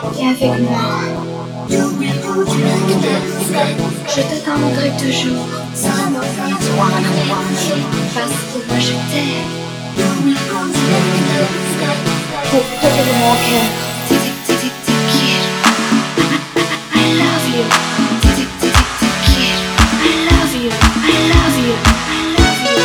Viens avec moi. Je t'attendrai toujours. Parce que moi je t'aime. Pour te donner mon cœur. Te quiero. I love you. Te quiero. I love you. I love you. I love you.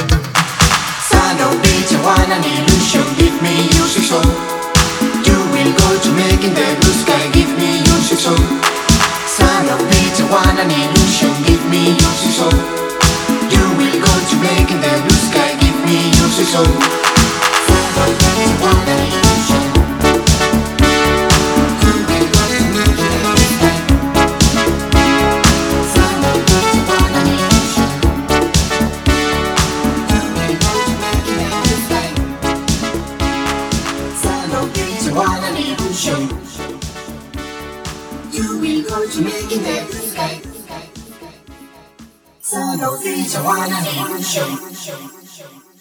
An illusion, give me your soul. You will making the blue sky. Give me your soul. Son of bitch, I want an illusion. Give me your soul. You will go to making the blue sky. Give me your soul. Son of bitch, I want an illusion. You will go to making the blue sky. Son of bitch, I want an illusion. You will go to making the blue sky. Son of bitch, I want an illusion. You will go to making the blue sky. Son of bitch, I want an illusion.